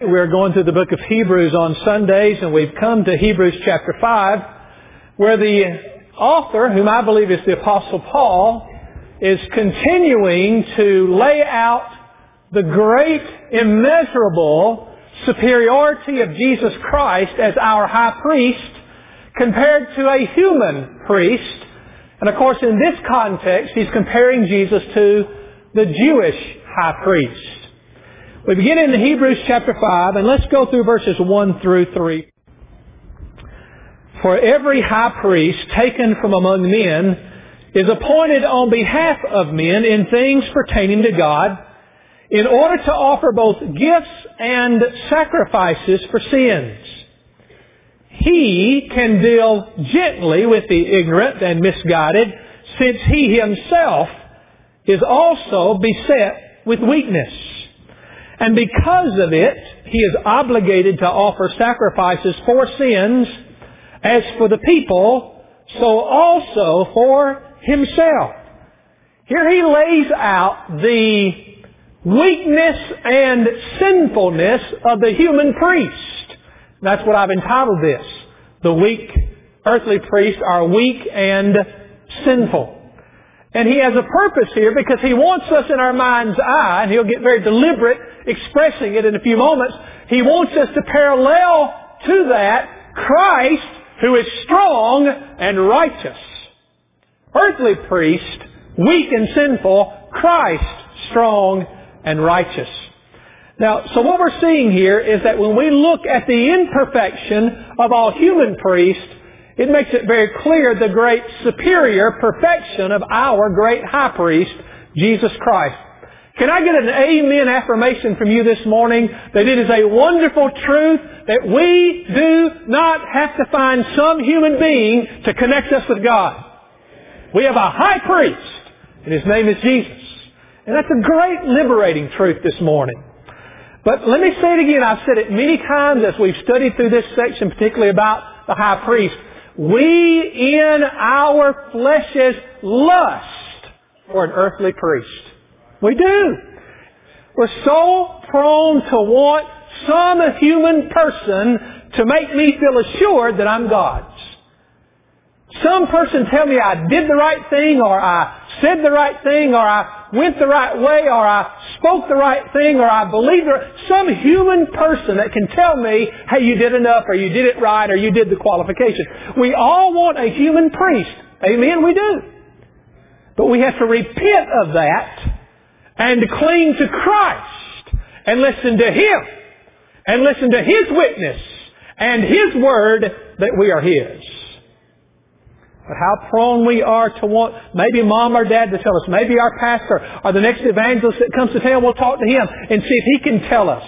We're going through the book of Hebrews on Sundays, and we've come to Hebrews chapter 5, where the author, whom I believe is the Apostle Paul, is continuing to lay out the great, immeasurable superiority of Jesus Christ as our high priest compared to a human priest. And of course, in this context, he's comparing Jesus to the Jewish high priest. We begin in Hebrews chapter 5, and let's go through verses 1 through 3. For every high priest taken from among men is appointed on behalf of men in things pertaining to God, in order to offer both gifts and sacrifices for sins. He can deal gently with the ignorant and misguided, since he himself is also beset with weakness. And because of it, he is obligated to offer sacrifices for sins, as for the people, so also for himself. Here he lays out the weakness and sinfulness of the human priest. That's what I've entitled this. The weak earthly priests are weak and sinful. And he has a purpose here because he wants us in our mind's eye, and he'll get very deliberate expressing it in a few moments. He wants us to parallel to that Christ, who is strong and righteous. Earthly priest, weak and sinful, Christ, strong and righteous. Now, so what we're seeing here is that when we look at the imperfection of all human priests, it makes it very clear the great superior perfection of our great high priest, Jesus Christ. Can I get an amen affirmation from you this morning that it is a wonderful truth that we do not have to find some human being to connect us with God? We have a high priest, and his name is Jesus. And that's a great liberating truth this morning. But let me say it again. I've said it many times as we've studied through this section, particularly about the high priest. We in our flesh's lust for an earthly priest. We do. We're so prone to want some human person to make me feel assured that I'm God's. Some person tell me I did the right thing, or I said the right thing, or I went the right way, or I spoke the right thing, or I believed some human person that can tell me, hey, you did enough, or you did it right, or you did the qualification. We all want a human priest. Amen, we do. But we have to repent of that and cling to Christ and listen to Him and listen to His witness and His word that we are His. But how prone we are to want maybe mom or dad to tell us, maybe our pastor or the next evangelist that comes to town, we'll talk to him and see if he can tell us.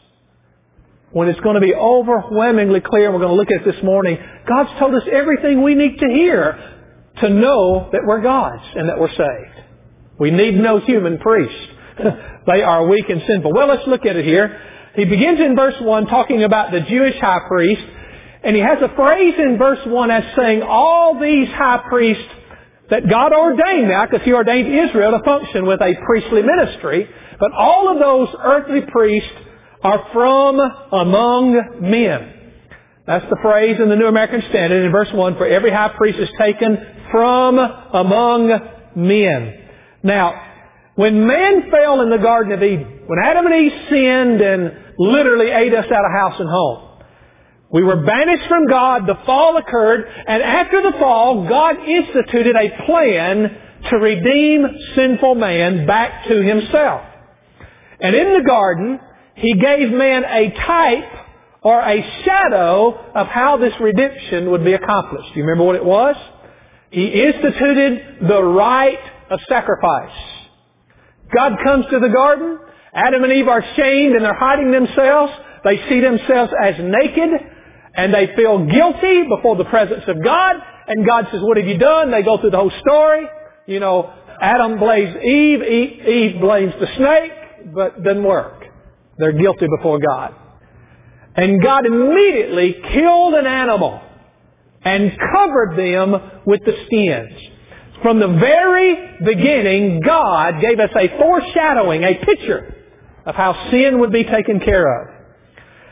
When it's going to be overwhelmingly clear, and we're going to look at it this morning, God's told us everything we need to hear to know that we're God's and that we're saved. We need no human priest. They are weak and sinful. Well, let's look at it here. He begins in verse 1 talking about the Jewish high priest. And he has a phrase in verse 1 as saying all these high priests that God ordained now, because He ordained Israel to function with a priestly ministry, but all of those earthly priests are from among men. That's the phrase in the New American Standard in verse 1, for every high priest is taken from among men. Now, when man fell in the Garden of Eden, when Adam and Eve sinned and literally ate us out of house and home, we were banished from God, the fall occurred, and after the fall, God instituted a plan to redeem sinful man back to Himself. And in the garden, He gave man a type or a shadow of how this redemption would be accomplished. Do you remember what it was? He instituted the rite of sacrifice. God comes to the garden. Adam and Eve are shamed and they're hiding themselves. They see themselves as naked. And they feel guilty before the presence of God. And God says, what have you done? They go through the whole story. You know, Adam blames Eve. Eve blames the snake. But it doesn't work. They're guilty before God. And God immediately killed an animal and covered them with the skins. From the very beginning, God gave us a foreshadowing, a picture of how sin would be taken care of.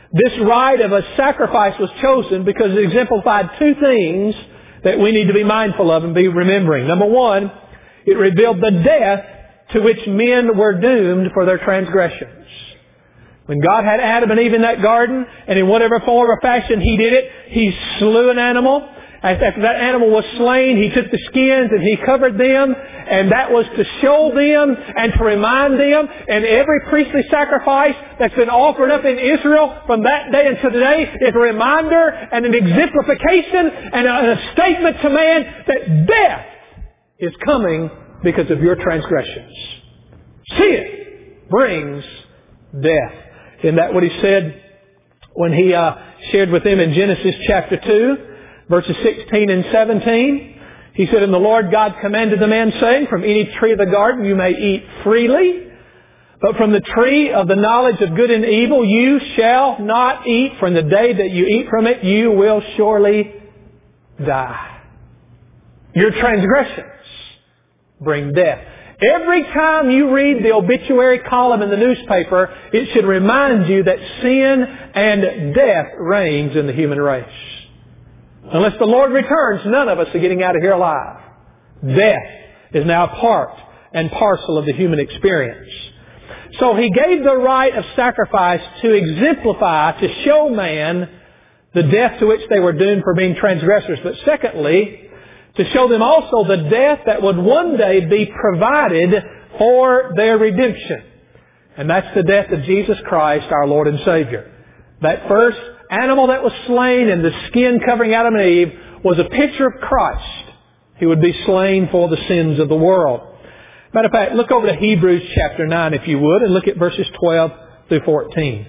This rite of a sacrifice was chosen because it exemplified two things that we need to be mindful of and be remembering. Number one, it revealed the death to which men were doomed for their transgressions. When God had Adam and Eve in that garden, and in whatever form or fashion He did it, He slew an animal. After that animal was slain, He took the skins and He covered them, and that was to show them and to remind them. And every priestly sacrifice that's been offered up in Israel from that day until today is a reminder and an exemplification and a statement to man that death is coming because of your transgressions. Sin brings death. Isn't that what He said when He shared with them in Genesis chapter 2, verses 16 and 17? He said, "And the Lord God commanded the man, saying, From any tree of the garden you may eat freely, but from the tree of the knowledge of good and evil you shall not eat. From the day that you eat from it, you will surely die." Your transgressions bring death. Every time you read the obituary column in the newspaper, it should remind you that sin and death reigns in the human race. Unless the Lord returns, none of us are getting out of here alive. Death is now part and parcel of the human experience. So He gave the rite of sacrifice to exemplify, to show man the death to which they were doomed for being transgressors. But secondly, to show them also the death that would one day be provided for their redemption. And that's the death of Jesus Christ, our Lord and Savior. That first animal that was slain and the skin covering Adam and Eve was a picture of Christ. He would be slain for the sins of the world. Matter of fact, look over to Hebrews chapter 9 if you would, and look at verses 12 through 14.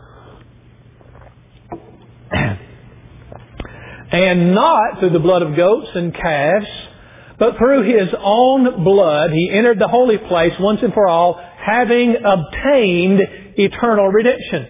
"And not through the blood of goats and calves, but through His own blood He entered the holy place once and for all, having obtained eternal redemption.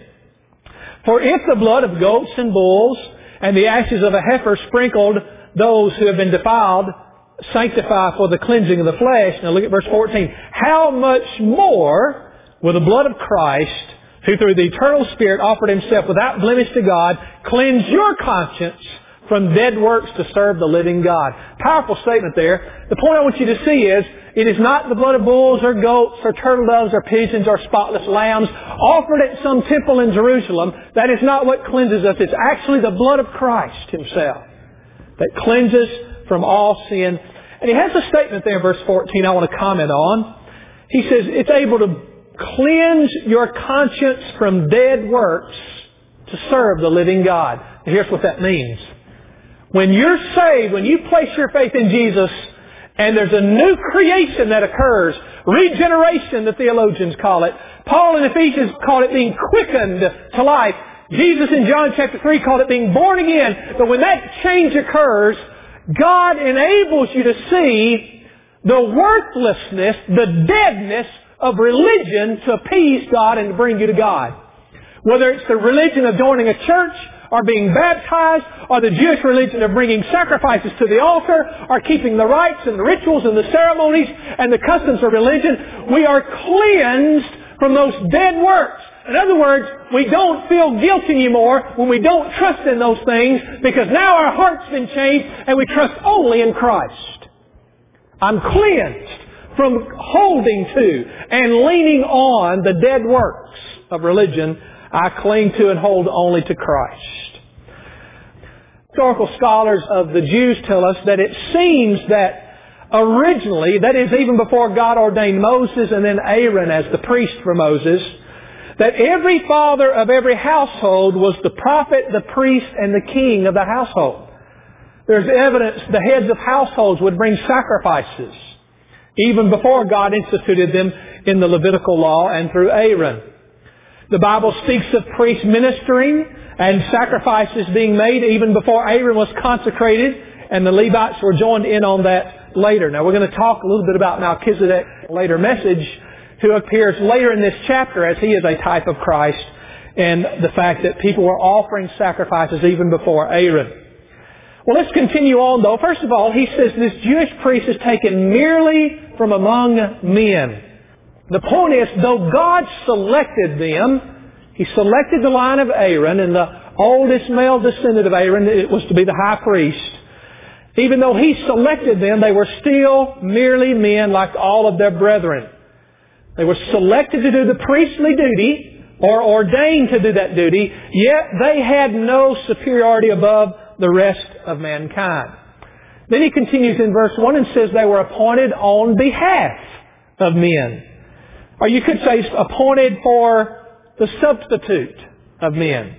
For if the blood of goats and bulls and the ashes of a heifer sprinkled those who have been defiled sanctify for the cleansing of the flesh," now look at verse 14, "how much more will the blood of Christ, who through the eternal Spirit offered Himself without blemish to God, cleanse your conscience from dead works to serve the living God." Powerful statement there. The point I want you to see is, it is not the blood of bulls or goats or turtle doves or pigeons or spotless lambs offered at some temple in Jerusalem. That is not what cleanses us. It's actually the blood of Christ Himself that cleanses from all sin. And He has a statement there in verse 14 I want to comment on. He says it's able to cleanse your conscience from dead works to serve the living God. And here's what that means. When you're saved, when you place your faith in Jesus, and there's a new creation that occurs, regeneration, the theologians call it. Paul in Ephesians called it being quickened to life. Jesus in John chapter 3 called it being born again. But when that change occurs, God enables you to see the worthlessness, the deadness of religion to appease God and to bring you to God. Whether it's the religion of joining a church, or being baptized, or the Jewish religion of bringing sacrifices to the altar, or keeping the rites and the rituals and the ceremonies and the customs of religion, we are cleansed from those dead works. In other words, we don't feel guilty anymore when we don't trust in those things, because now our heart's been changed and we trust only in Christ. I'm cleansed from holding to and leaning on the dead works of religion. I cling to and hold only to Christ. Historical scholars of the Jews tell us that it seems that originally, that is even before God ordained Moses and then Aaron as the priest for Moses, that every father of every household was the prophet, the priest, and the king of the household. There's evidence the heads of households would bring sacrifices even before God instituted them in the Levitical law and through Aaron. The Bible speaks of priests ministering and sacrifices being made even before Aaron was consecrated, and the Levites were joined in on that later. Now we're going to talk a little bit about Melchizedek in a later message, who appears later in this chapter as he is a type of Christ, and the fact that people were offering sacrifices even before Aaron. Well, let's continue on though. First of all, he says this Jewish priest is taken merely from among men. The point is, though God selected them, He selected the line of Aaron, and the oldest male descendant of Aaron, it was to be the high priest. Even though he selected them, they were still merely men like all of their brethren. They were selected to do the priestly duty, or ordained to do that duty, yet they had no superiority above the rest of mankind. Then he continues in verse 1 and says they were appointed on behalf of men. Or you could say appointed for the substitute of men.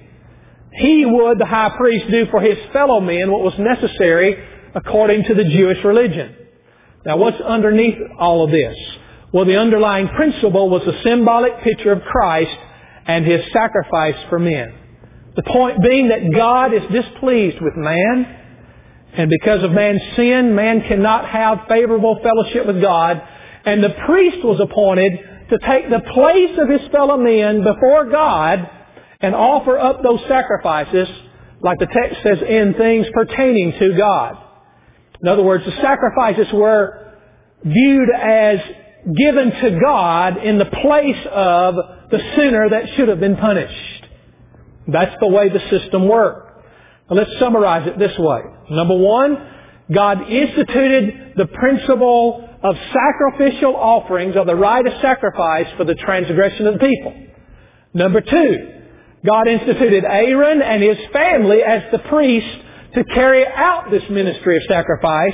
He would, the high priest, do for his fellow men what was necessary according to the Jewish religion. Now what's underneath all of this? Well, the underlying principle was a symbolic picture of Christ and His sacrifice for men. The point being that God is displeased with man, and because of man's sin, man cannot have favorable fellowship with God, and the priest was appointed to take the place of his fellow men before God and offer up those sacrifices, like the text says, in things pertaining to God. In other words, the sacrifices were viewed as given to God in the place of the sinner that should have been punished. That's the way the system worked. Now let's summarize it this way. Number one, God instituted the principle of sacrificial offerings, or the rite of sacrifice for the transgression of the people. Number two, God instituted Aaron and his family as the priest to carry out this ministry of sacrifice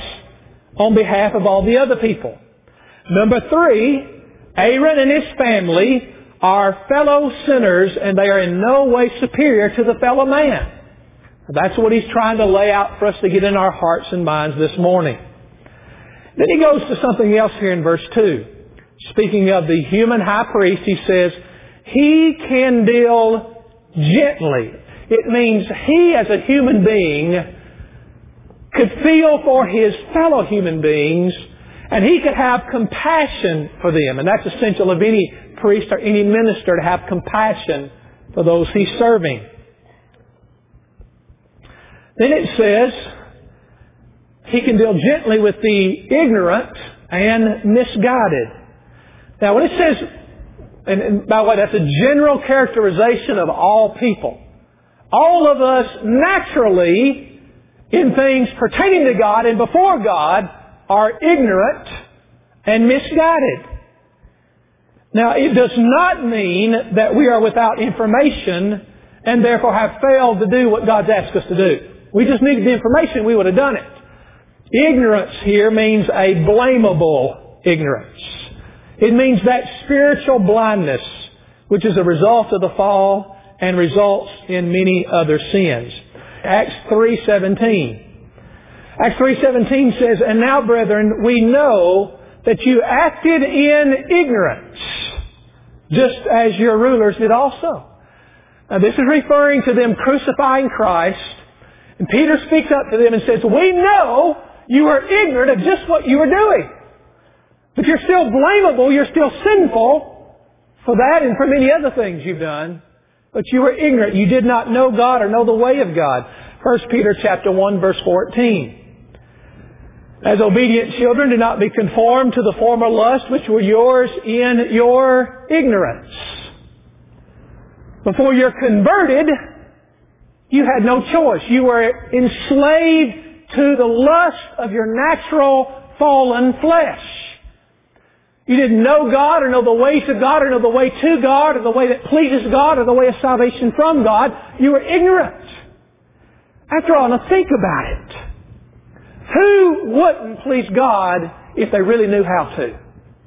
on behalf of all the other people. Number three, Aaron and his family are fellow sinners, and they are in no way superior to the fellow man. That's what he's trying to lay out for us to get in our hearts and minds this morning. Then he goes to something else here in verse 2. Speaking of the human high priest, he says, He can deal gently. It means he as a human being could feel for his fellow human beings, and he could have compassion for them. And that's essential of any priest or any minister, to have compassion for those he's serving. Then it says, He can deal gently with the ignorant and misguided. Now when it says, and by the way, that's a general characterization of all people. All of us naturally, in things pertaining to God and before God, are ignorant and misguided. Now it does not mean that we are without information and therefore have failed to do what God's asked us to do. We just needed the information, we would have done it. Ignorance here means a blamable ignorance. It means that spiritual blindness which is a result of the fall and results in many other sins. Acts 3:17. Acts 3:17 says, And now, brethren, we know that you acted in ignorance, just as your rulers did also. Now this is referring to them crucifying Christ. And Peter speaks up to them and says, We know you are ignorant of just what you were doing. But you're still blamable, you're still sinful for that and for many other things you've done. But you were ignorant. You did not know God or know the way of God. 1 Peter chapter 1 verse 14. As obedient children, do not be conformed to the former lusts which were yours in your ignorance. Before you're converted, you had no choice. You were enslaved to the lust of your natural fallen flesh. You didn't know God or know the ways of God or know the way to God or the way that pleases God or the way of salvation from God. You were ignorant. After all, now think about it. Who wouldn't please God if they really knew how to?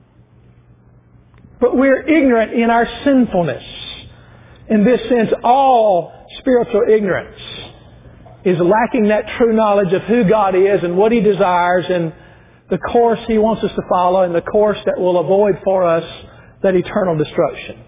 But we're ignorant in our sinfulness. In this sense, all spiritual ignorance is lacking that true knowledge of who God is and what He desires and the course He wants us to follow and the course that will avoid for us that eternal destruction.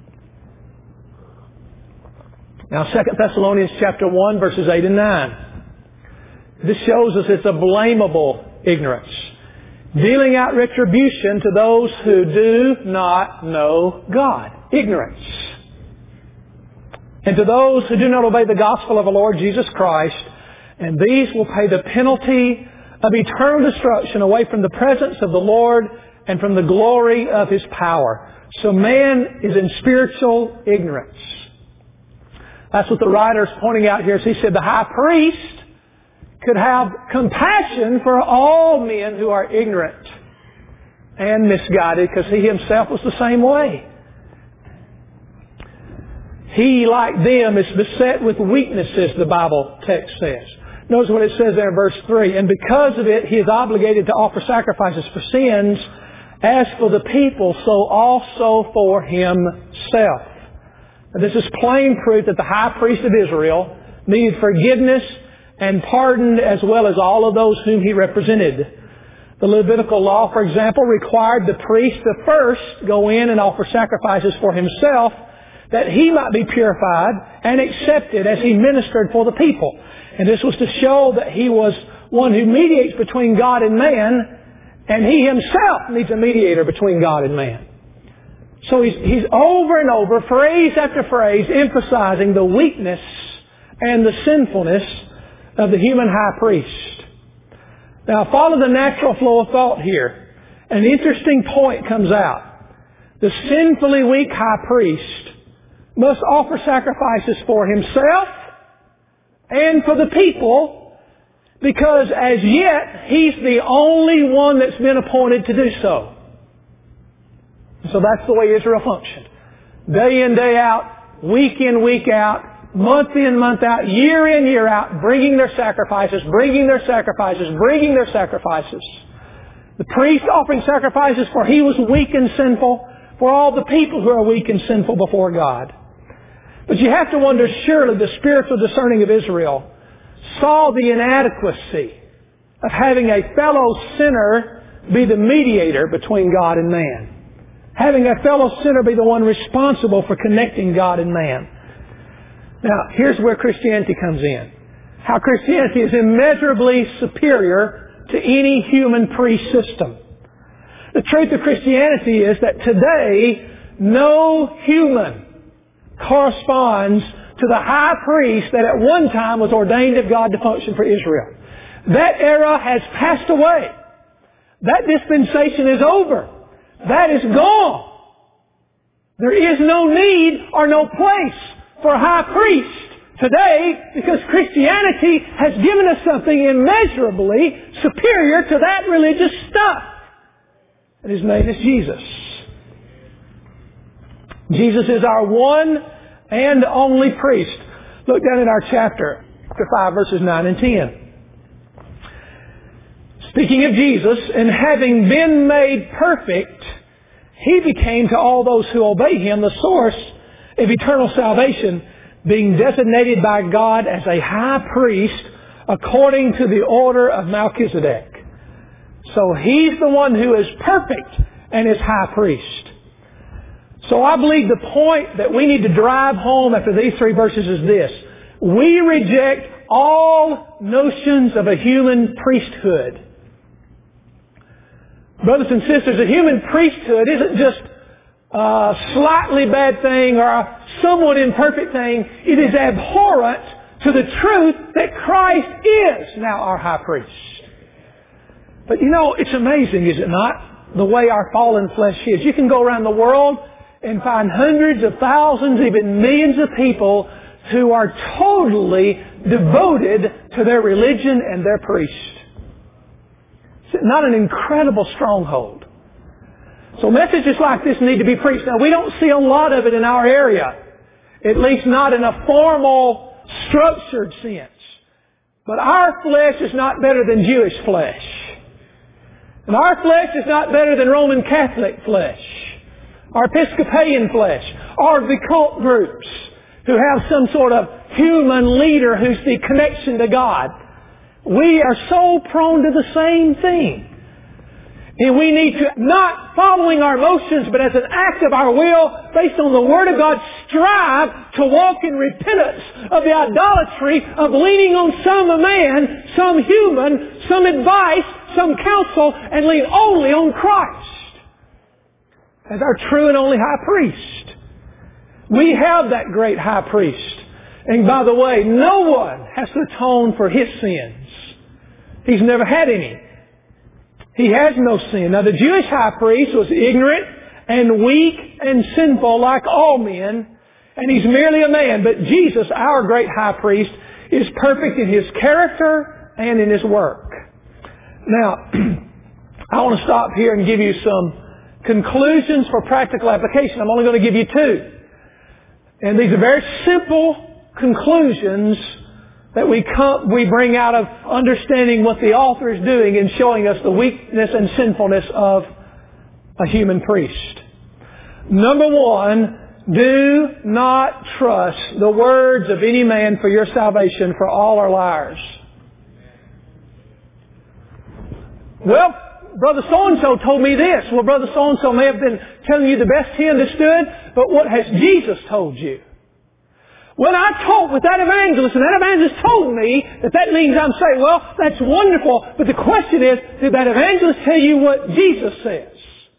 Now 2 Thessalonians chapter 1 verses 8 and 9. This shows us it's a blamable ignorance. Dealing out retribution to those who do not know God. Ignorance. And to those who do not obey the gospel of the Lord Jesus Christ, and these will pay the penalty of eternal destruction away from the presence of the Lord and from the glory of His power. So man is in spiritual ignorance. That's what the writer is pointing out here. So he said the high priest could have compassion for all men who are ignorant and misguided, because he himself was the same way. He, like them, is beset with weaknesses, the Bible text says. Notice what it says there in verse 3. And because of it, he is obligated to offer sacrifices for sins, as for the people, so also for himself. And this is plain proof that the high priest of Israel needed forgiveness and pardon, as well as all of those whom he represented. The Levitical law, for example, required the priest to first go in and offer sacrifices for himself, that he might be purified and accepted as he ministered for the people. And this was to show that he was one who mediates between God and man, and he himself needs a mediator between God and man. So he's over and over, phrase after phrase, emphasizing the weakness and the sinfulness of the human high priest. Now, follow the natural flow of thought here. An interesting point comes out. The sinfully weak high priest must offer sacrifices for himself and for the people, because as yet he's the only one that's been appointed to do so. So that's the way Israel functioned. Day in, day out, week in, week out, month in, month out, year in, year out, bringing their sacrifices, bringing their sacrifices, bringing their sacrifices. The priest offering sacrifices, for he was weak and sinful, for all the people who are weak and sinful before God. But you have to wonder, surely the spiritual discerning of Israel saw the inadequacy of having a fellow sinner be the mediator between God and man. Having a fellow sinner be the one responsible for connecting God and man. Now, here's where Christianity comes in. How Christianity is immeasurably superior to any human priest system. The truth of Christianity is that today, no human corresponds to the high priest that at one time was ordained of God to function for Israel. That era has passed away. That dispensation is over. That is gone. There is no need or no place for a high priest today, because Christianity has given us something immeasurably superior to that religious stuff. And his name is Jesus. Jesus is our one and only priest. Look down in our chapter 5, verses 9 and 10. Speaking of Jesus, and having been made perfect, he became to all those who obey him the source of eternal salvation, being designated by God as a high priest according to the order of Melchizedek. So he's the one who is perfect and is high priest. So I believe the point that we need to drive home after these 3 verses is this. We reject all notions of a human priesthood. Brothers and sisters, a human priesthood isn't just a slightly bad thing or a somewhat imperfect thing. It is abhorrent to the truth that Christ is now our high priest. But you know, it's amazing, is it not, the way our fallen flesh is. You can go around the world and find hundreds of thousands, even millions of people who are totally devoted to their religion and their priest. It's not an incredible stronghold. So messages like this need to be preached. Now, we don't see a lot of it in our area, at least not in a formal, structured sense. But our flesh is not better than Jewish flesh. And our flesh is not better than Roman Catholic flesh, or Episcopalian flesh, or the cult groups who have some sort of human leader who's the connection to God. We are so prone to the same thing. And we need to, not following our emotions, but as an act of our will, based on the Word of God, strive to walk in repentance of the idolatry of leaning on some man, some human, some advice, some counsel, and lean only on Christ as our true and only high priest. We have that great high priest. And by the way, no one has to atone for his sins. He's never had any. He has no sin. Now, the Jewish high priest was ignorant and weak and sinful like all men. and He's merely a man. But Jesus, our great high priest, is perfect in His character and in His work. Now, I want to stop here and give you some conclusions for practical application. I'm only going to give you two. And these are very simple conclusions that we bring out of understanding what the author is doing in showing us the weakness and sinfulness of a human priest. Number one, do not trust the words of any man for your salvation, for all are liars. Well, Brother so-and-so told me this. Well, Brother so-and-so may have been telling you the best he understood, but what has Jesus told you? When I talked with that evangelist, and that evangelist told me that means I'm saved. Well, that's wonderful, but the question is, did that evangelist tell you what Jesus says?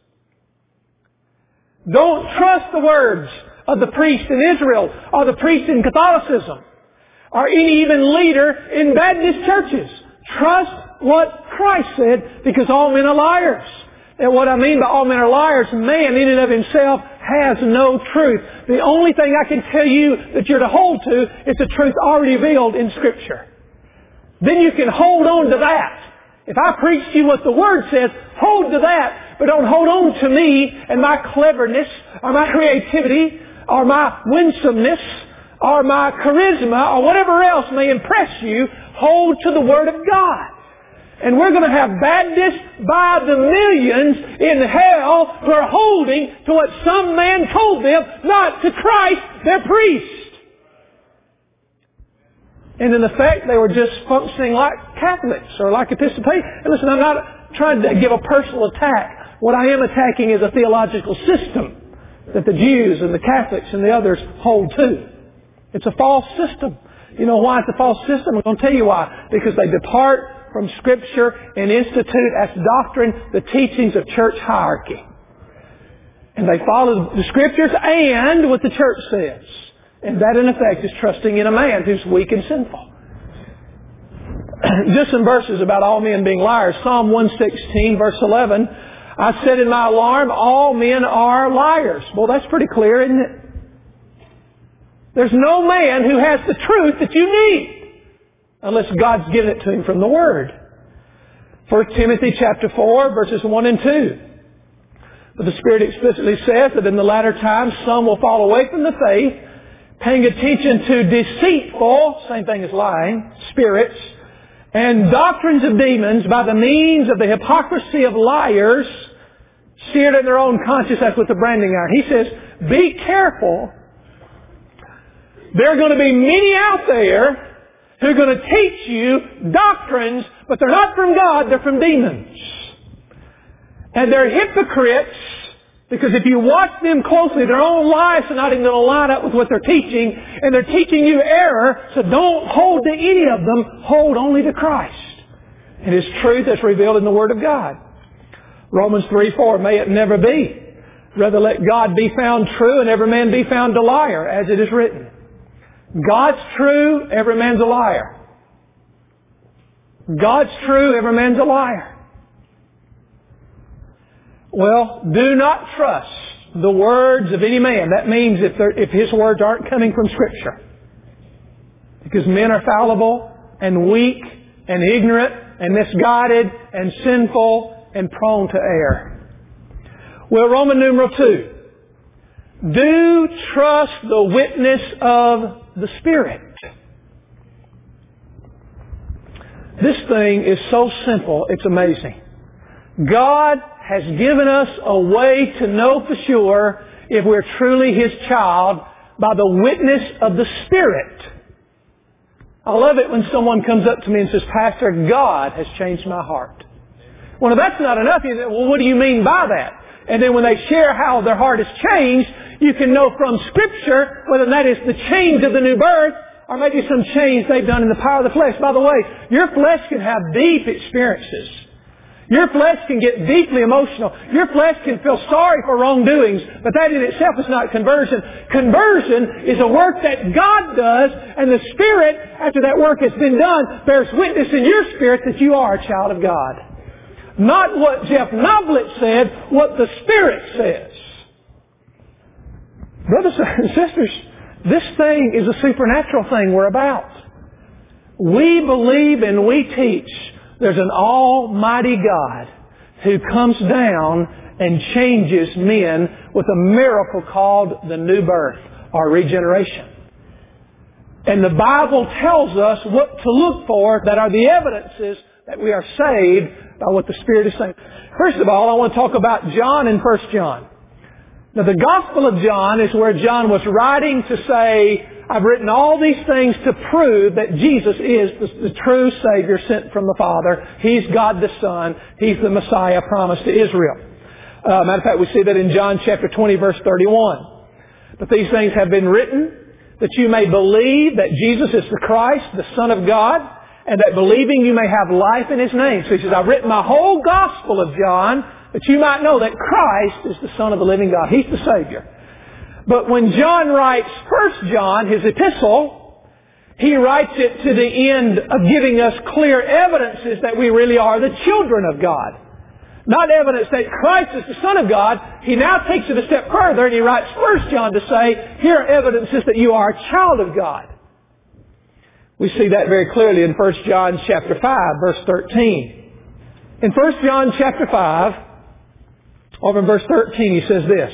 Don't trust the words of the priest in Israel, or the priest in Catholicism, or any even leader in Baptist churches. Trust what Christ said, because all men are liars. And what I mean by all men are liars, man in and of himself has no truth. The only thing I can tell you that you're to hold to is the truth already revealed in Scripture. Then you can hold on to that. If I preach to you what the Word says, hold to that, but don't hold on to me and my cleverness, or my creativity, or my winsomeness, or my charisma, or whatever else may impress you. Hold to the Word of God. And we're going to have Baptists by the millions in hell who are holding to what some man told them, not to Christ, their priest. And in effect, they were just functioning like Catholics or like Episcopalians. And listen, I'm not trying to give a personal attack. What I am attacking is a theological system that the Jews and the Catholics and the others hold to. It's a false system. You know why it's a false system? I'm going to tell you why. Because they depart from Scripture and institute as doctrine the teachings of church hierarchy. And they follow the Scriptures and what the church says. And that in effect is trusting in a man who's weak and sinful. Just some verses about all men being liars. Psalm 116 verse 11. I said in my alarm, all men are liars. Well, that's pretty clear, isn't it? There's no man who has the truth that you need, unless God's given it to him from the Word. 1 Timothy chapter 4, verses 1 and 2. But the Spirit explicitly says that in the latter times some will fall away from the faith, paying attention to deceitful, same thing as lying, spirits, and doctrines of demons by the means of the hypocrisy of liars, seared in their own conscience as with a branding iron. He says, be careful. There are going to be many out there who are going to teach you doctrines, but they're not from God, they're from demons. And they're hypocrites, because if you watch them closely, their own lives are not even going to line up with what they're teaching, and they're teaching you error, so don't hold to any of them, hold only to Christ and His truth as revealed in the Word of God. Romans 3:4, may it never be. Rather let God be found true and every man be found a liar, as it is written. God's true, every man's a liar. God's true, every man's a liar. Well, do not trust the words of any man. That means if his words aren't coming from Scripture. Because men are fallible and weak and ignorant and misguided and sinful and prone to err. Well, Roman numeral 2. Do trust the witness of the Spirit. This thing is so simple, it's amazing. God has given us a way to know for sure if we're truly His child by the witness of the Spirit. I love it when someone comes up to me and says, Pastor, God has changed my heart. Well, if that's not enough, you say, well, what do you mean by that? And then when they share how their heart has changed, you can know from Scripture whether that is the change of the new birth or maybe some change they've done in the power of the flesh. By the way, your flesh can have deep experiences. Your flesh can get deeply emotional. Your flesh can feel sorry for wrongdoings, but that in itself is not conversion. Conversion is a work that God does, and the Spirit, after that work has been done, bears witness in your spirit that you are a child of God. Not what Jeff Noblett said, what the Spirit says. Brothers and sisters, This thing is a supernatural thing we're about. We believe and we teach there's an almighty God who comes down and changes men with a miracle called the new birth or regeneration. And the Bible tells us what to look for that are the evidences that we are saved by what the Spirit is saying. First of all, I want to talk about John in 1 John. Now, the Gospel of John is where John was writing to say, I've written all these things to prove that Jesus is the true Savior sent from the Father. He's God the Son. He's the Messiah promised to Israel. Matter of fact, we see that in John chapter 20, verse 31. But these things have been written that you may believe that Jesus is the Christ, the Son of God, and that believing you may have life in His name. So he says, I've written my whole Gospel of John that you might know that Christ is the Son of the living God. He's the Savior. But when John writes 1 John, his epistle, he writes it to the end of giving us clear evidences that we really are the children of God. Not evidence that Christ is the Son of God. He now takes it a step further and he writes 1 John to say, here are evidences that you are a child of God. We see that very clearly in 1 John chapter 5, verse 13. In 1 John chapter 5, over in verse 13, he says this,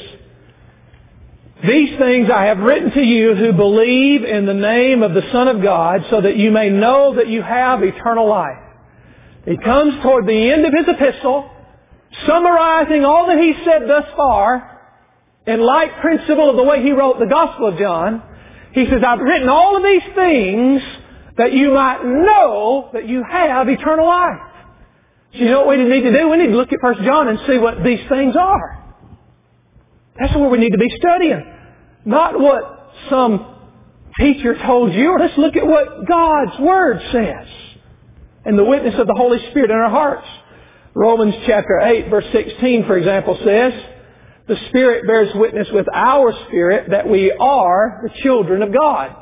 these things I have written to you who believe in the name of the Son of God so that you may know that you have eternal life. He comes toward the end of his epistle, summarizing all that he said thus far in light principle of the way he wrote the Gospel of John. He says, I've written all of these things that you might know that you have eternal life. So you know what we need to do? We need to look at 1 John and see what these things are. That's where we need to be studying. Not what some teacher told you. Let's look at what God's Word says. And the witness of the Holy Spirit in our hearts. Romans chapter 8 verse 16, for example, says, the Spirit bears witness with our spirit that we are the children of God.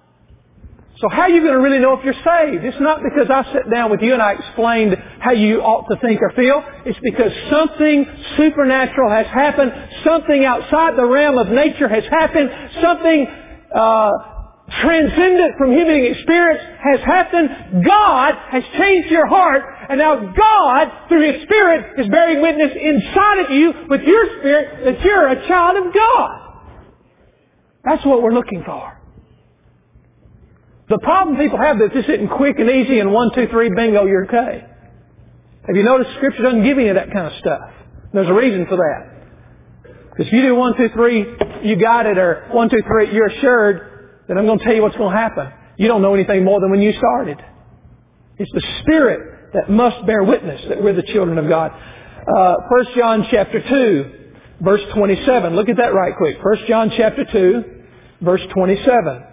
So how are you going to really know if you're saved? It's not because I sat down with you and I explained how you ought to think or feel. It's because something supernatural has happened. Something outside the realm of nature has happened. Something transcendent from human experience has happened. God has changed your heart. And now God, through His Spirit, is bearing witness inside of you with your spirit that you're a child of God. That's what we're looking for. The problem people have is this isn't quick and easy and 1, 2, 3, bingo, you're okay. Have you noticed Scripture doesn't give you that kind of stuff? There's a reason for that. Because if you do 1, 2, 3, you got it, or 1, 2, 3, you're assured, then I'm going to tell you what's going to happen. You don't know anything more than when you started. It's the Spirit that must bear witness that we're the children of God. 1 John chapter 2, verse 27. Look at that right quick. 1 John chapter 2, verse 27.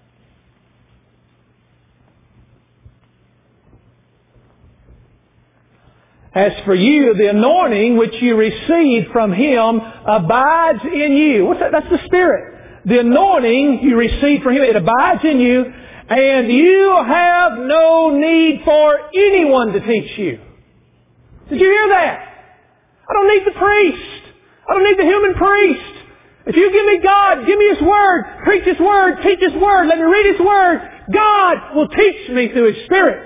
As for you, the anointing which you received from Him abides in you. What's that? That's the Spirit. The anointing you received from Him, it abides in you, and you have no need for anyone to teach you. Did you hear that? I don't need the priest. I don't need the human priest. If you give me God, give me His Word, preach His Word, teach His Word, let me read His Word, God will teach me through His Spirit.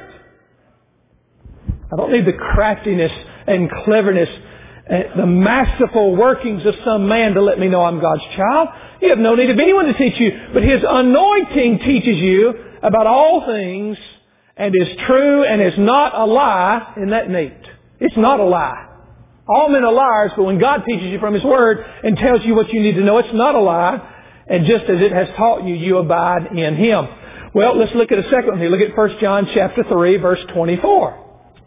I don't need the craftiness and cleverness and the masterful workings of some man to let me know I'm God's child. You have no need of anyone to teach you. But His anointing teaches you about all things and is true and is not a lie. Isn't that neat? It's not a lie. All men are liars, but when God teaches you from His Word and tells you what you need to know, it's not a lie. And just as it has taught you, you abide in Him. Well, let's look at a second one here. Look at 1 John chapter 3, verse 24.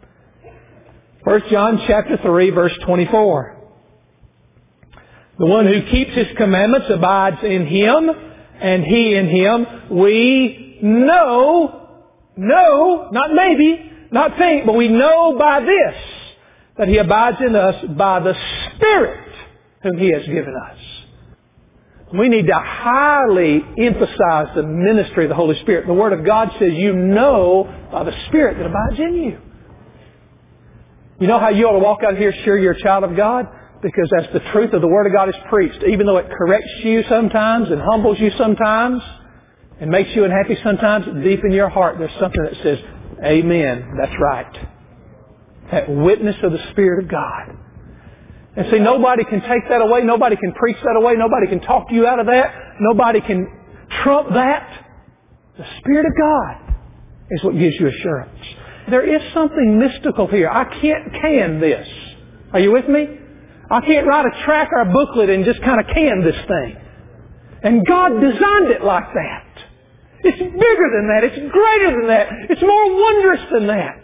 1 John chapter 3, verse 24. The one who keeps His commandments abides in Him, and He in Him. We know, not maybe, not think, but we know by this, that He abides in us by the Spirit whom He has given us. We need to highly emphasize the ministry of the Holy Spirit. The Word of God says you know by the Spirit that abides in you. You know how you ought to walk out here sure you're a child of God? Because as the truth of the Word of God is preached, even though it corrects you sometimes and humbles you sometimes and makes you unhappy sometimes, deep in your heart there's something that says, Amen, that's right. That witness of the Spirit of God. And see, nobody can take that away. Nobody can preach that away. Nobody can talk you out of that. Nobody can trump that. The Spirit of God is what gives you assurance. There is something mystical here. I can't can this. Are you with me? I can't write a tract or a booklet and just kind of can this thing. And God designed it like that. It's bigger than that. It's greater than that. It's more wondrous than that.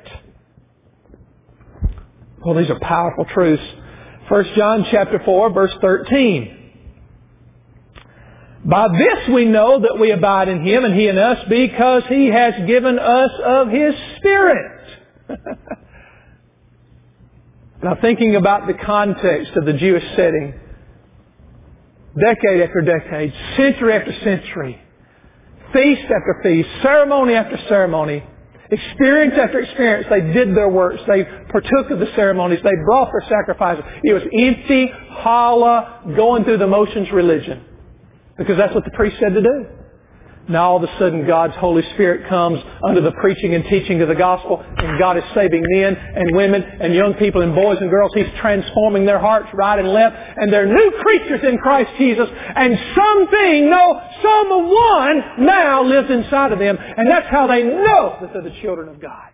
Well, these are powerful truths. 1 John chapter 4, verse 13. By this we know that we abide in Him and He in us, because He has given us of His Spirit. Now, thinking about the context of the Jewish setting, decade after decade, century after century, feast after feast, ceremony after ceremony, experience after experience, they did their works. They partook of the ceremonies. They brought their sacrifices. It was empty, hollow, going through the motions religion. Because that's what the priest said to do. Now all of a sudden God's Holy Spirit comes under the preaching and teaching of the gospel, and God is saving men and women and young people and boys and girls. He's transforming their hearts right and left, and they're new creatures in Christ Jesus, and someone now lives inside of them, and that's how they know that they're the children of God.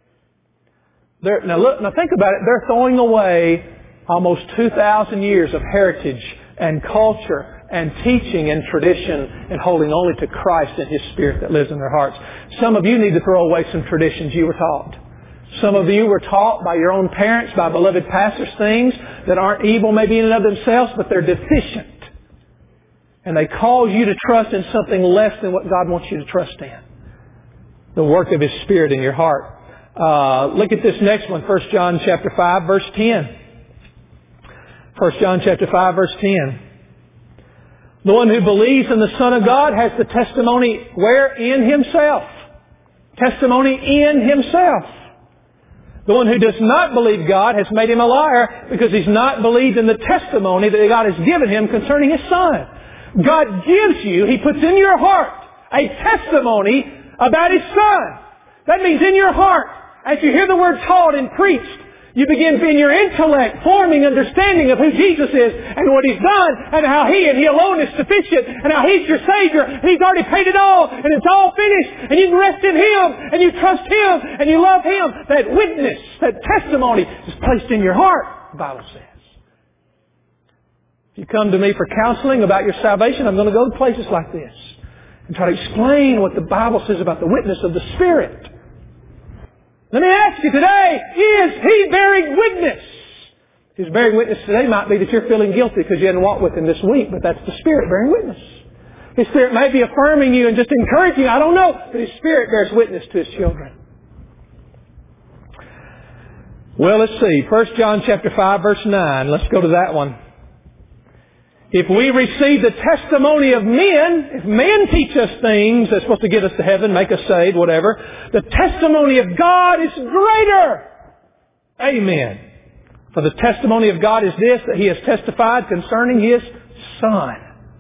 Now think about it. They're throwing away almost 2,000 years of heritage and culture and teaching and tradition, and holding only to Christ and His Spirit that lives in their hearts. Some of you need to throw away some traditions you were taught. Some of you were taught by your own parents, by beloved pastors, things that aren't evil maybe in and of themselves, but they're deficient. And they cause you to trust in something less than what God wants you to trust in. The work of His Spirit in your heart. Look at this next one, 1 John chapter 5, verse 10. 1 John chapter 5, verse 10. The one who believes in the Son of God has the testimony where? In himself. Testimony in himself. The one who does not believe God has made him a liar, because he's not believed in the testimony that God has given him concerning His Son. God gives you, He puts in your heart a testimony about His Son. That means in your heart, as you hear the Word taught and preached, you begin in your intellect forming understanding of who Jesus is and what He's done and how He and He alone is sufficient and how He's your Savior and He's already paid it all and it's all finished and you can rest in Him and you trust Him and you love Him. That witness, that testimony is placed in your heart, the Bible says. If you come to me for counseling about your salvation, I'm going to go to places like this and try to explain what the Bible says about the witness of the Spirit. Let me ask you today, is He bearing witness? His bearing witness today might be that you're feeling guilty because you hadn't walked with Him this week, but that's the Spirit bearing witness. His Spirit may be affirming you and just encouraging you, I don't know, but His Spirit bears witness to His children. Well, let's see. 1 John chapter 5, verse 9. Let's go to that one. If we receive the testimony of men, if men teach us things that's supposed to get us to heaven, make us saved, whatever, the testimony of God is greater. Amen. For the testimony of God is this, that He has testified concerning His Son.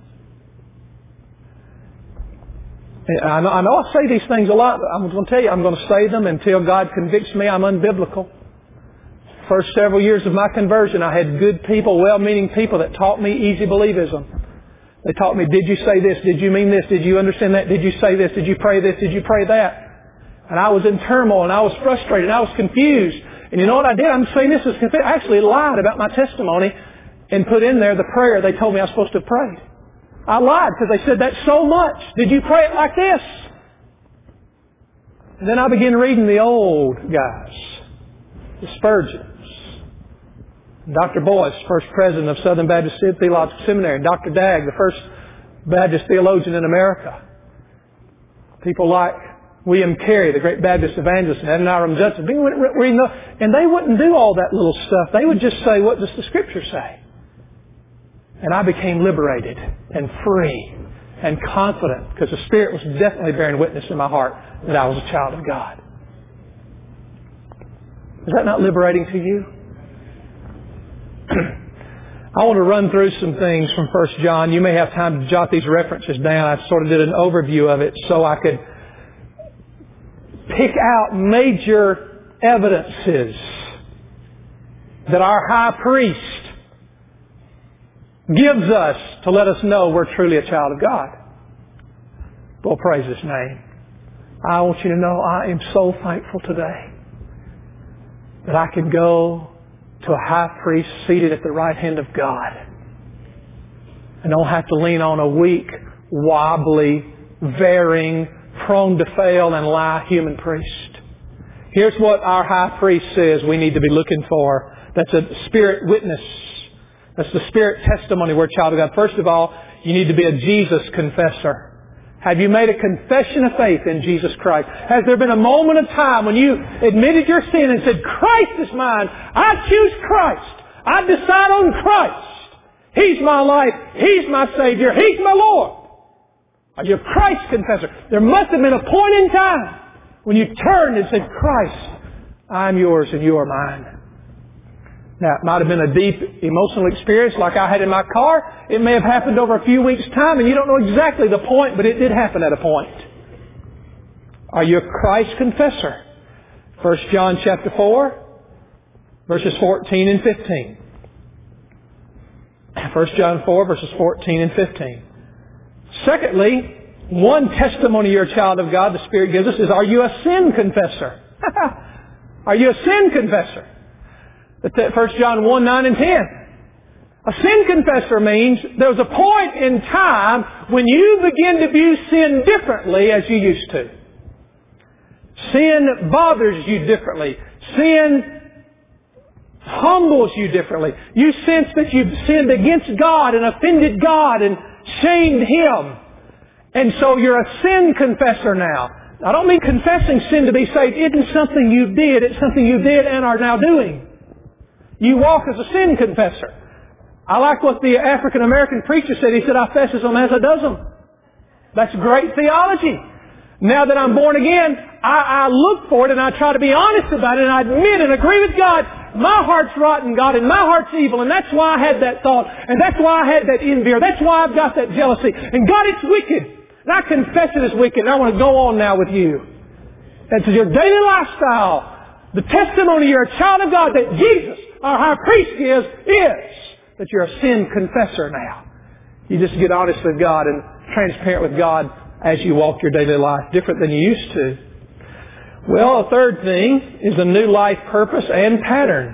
I know I say these things a lot, but I'm going to tell you, I'm going to say them until God convicts me I'm unbiblical. First several years of my conversion, I had good people, well-meaning people that taught me easy believism. They taught me, did you say this? Did you mean this? Did you understand that? Did you say this? Did you pray this? Did you pray that? And I was in turmoil, and I was frustrated, and I was confused. And you know what I did? I'm saying this as confused. I actually lied about my testimony and put in there the prayer they told me I was supposed to have prayed. I lied because they said that so much. Did you pray it like this? And then I began reading the old guys, the Spurgeon. Dr. Boyce, first president of Southern Baptist Theological Seminary, and Dr. Dagg, the first Baptist theologian in America. People like William Carey, the great Baptist evangelist, and Adoniram Judson, and they wouldn't do all that little stuff. They would just say, what does the Scripture say? And I became liberated and free and confident because the Spirit was definitely bearing witness in my heart that I was a child of God. Is that not liberating to you? I want to run through some things from 1 John. You may have time to jot these references down. I sort of did an overview of it so I could pick out major evidences that our high priest gives us to let us know we're truly a child of God. Well, praise His name. I want you to know I am so thankful today that I can go to a high priest seated at the right hand of God and don't have to lean on a weak, wobbly, varying, prone to fail and lie human priest. Here's what our high priest says we need to be looking for. That's a spirit witness. That's the spirit testimony we're a child of God. First of all, you need to be a Jesus confessor. Have you made a confession of faith in Jesus Christ? Has there been a moment of time when you admitted your sin and said, Christ is mine. I choose Christ. I decide on Christ. He's my life. He's my Savior. He's my Lord. Are you a Christ confessor? There must have been a point in time when you turned and said, Christ, I'm yours and you are mine. Now, it might have been a deep emotional experience like I had in my car. It may have happened over a few weeks' time, and you don't know exactly the point, but it did happen at a point. Are you a Christ confessor? 1 John chapter 4, verses 14 and 15. 1 John 4, verses 14 and 15. Secondly, one testimony you're a child of God the Spirit gives us is, are you a sin confessor? Are you a sin confessor? 1 John 1, 9 and 10. A sin confessor means there was a point in time when you begin to view sin differently as you used to. Sin bothers you differently. Sin humbles you differently. You sense that you've sinned against God and offended God and shamed Him. And so you're a sin confessor now. I don't mean confessing sin to be saved. It isn't something you did. It's something you did and are now doing. You walk as a sin confessor. I like what the African American preacher said. He said, I fesses them as I does them. That's great theology. Now that I'm born again, I look for it and I try to be honest about it and I admit and agree with God. My heart's rotten, God, and my heart's evil, and that's why I had that thought, and that's why I had that envy, or that's why I've got that jealousy. And God, it's wicked. And I confess it as wicked, and I want to go on now with you. That's your daily lifestyle. The testimony you're a child of God that Jesus, our high priest, gives is that you're a sin confessor now. You just get honest with God and transparent with God as you walk your daily life, different than you used to. Well, a third thing is a new life purpose and pattern.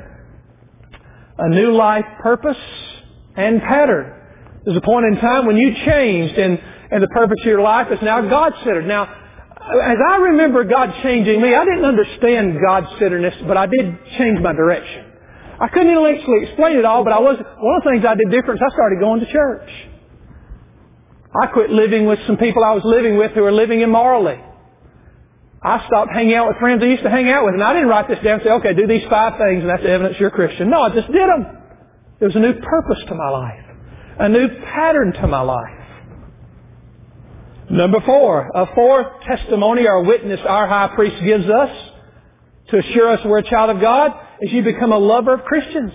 A new life purpose and pattern. There's a point in time when you changed and the purpose of your life is now God-centered. Now, as I remember God changing me, I didn't understand God-centeredness, but I did change my direction. I couldn't intellectually explain it all, but one of the things I did different is I started going to church. I quit living with some people I was living with who were living immorally. I stopped hanging out with friends I used to hang out with. And I didn't write this down and say, okay, do these 5 things and that's evidence you're a Christian. No, I just did them. There was a new purpose to my life. A new pattern to my life. Number 4, a fourth testimony or witness our high priest gives us to assure us we're a child of God is you become a lover of Christians.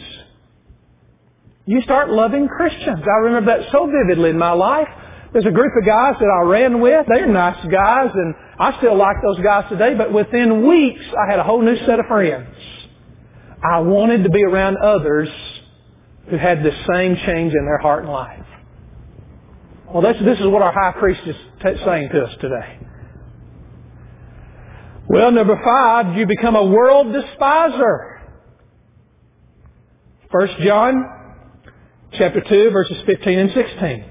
You start loving Christians. I remember that so vividly in my life. There's a group of guys that I ran with. They're nice guys, and I still like those guys today, but within weeks, I had a whole new set of friends. I wanted to be around others who had the same change in their heart and life. Well, this is what our high priest is saying to us today. Well, number 5, you become a world despiser. 1 John chapter 2, verses 15 and 16.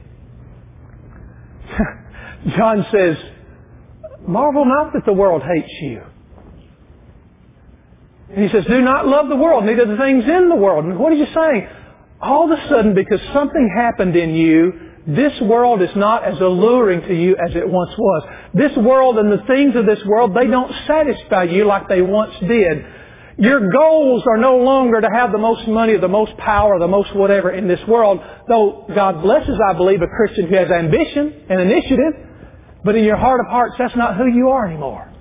John says, marvel not that the world hates you. And he says, do not love the world, neither the things in the world. And what is he saying? All of a sudden, because something happened in you, this world is not as alluring to you as it once was. This world and the things of this world, they don't satisfy you like they once did. Your goals are no longer to have the most money, or the most power, or the most whatever in this world. Though God blesses, I believe, a Christian who has ambition and initiative. But in your heart of hearts, that's not who you are anymore.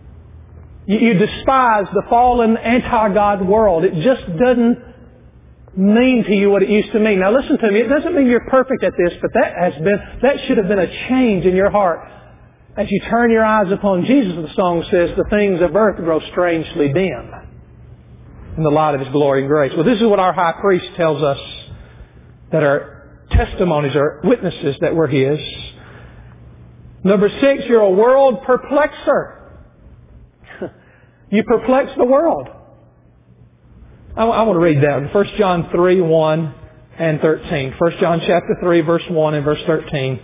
You despise the fallen anti-God world. It just doesn't mean to you what it used to mean. Now listen to me, it doesn't mean you're perfect at this, but that should have been a change in your heart. As you turn your eyes upon Jesus, the song says, the things of earth grow strangely dim in the light of His glory and grace. Well, this is what our high priest tells us, that our testimonies are witnesses that we're His. Number 6, you're a world perplexer. You perplex the world. I want to read that. 1 John 3, 1 and 13. 1 John chapter 3, verse 1 and verse 13.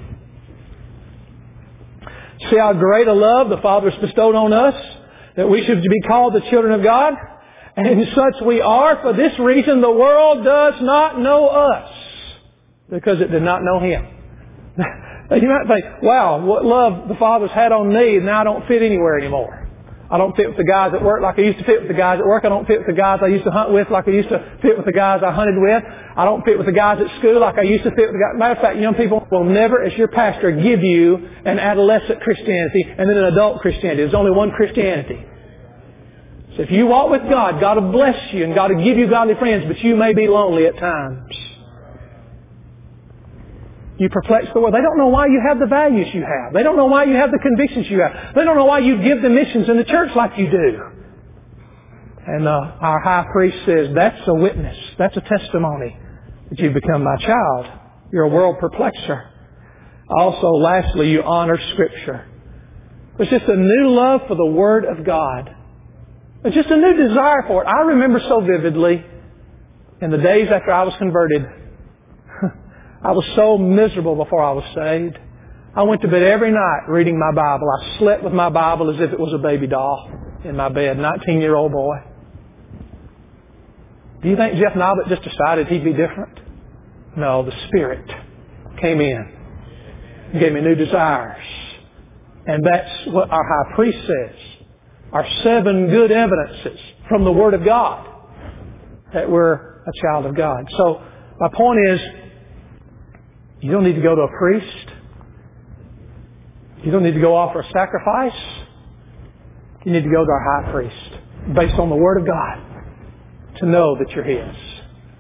See how great a love the Father has bestowed on us, that we should be called the children of God. And such we are. For this reason the world does not know us, because it did not know Him. You might think, wow, what love the Father's had on me, and now I don't fit anywhere anymore. I don't fit with the guys at work like I used to fit with the guys at work. I don't fit with the guys I used to hunt with like I used to fit with the guys I hunted with. I don't fit with the guys at school like I used to fit with the guys. Matter of fact, young people will never, as your pastor, give you an adolescent Christianity and then an adult Christianity. There's only one Christianity. So if you walk with God, God will bless you and God will give you godly friends, but you may be lonely at times. You perplex the world. They don't know why you have the values you have. They don't know why you have the convictions you have. They don't know why you give the missions in the church like you do. And our high priest says, that's a witness. That's a testimony that you've become my child. You're a world perplexer. Also, lastly, you honor Scripture. It's just a new love for the Word of God. It's just a new desire for it. I remember so vividly in the days after I was converted, I was so miserable before I was saved. I went to bed every night reading my Bible. I slept with my Bible as if it was a baby doll in my bed, 19-year-old boy. Do you think Jeff Nobbett just decided he'd be different? No, the Spirit came in and gave me new desires. And that's what our high priest says. Our 7 good evidences from the Word of God that we're a child of God. So my point is, you don't need to go to a priest. You don't need to go offer a sacrifice. You need to go to our high priest based on the Word of God to know that you're His.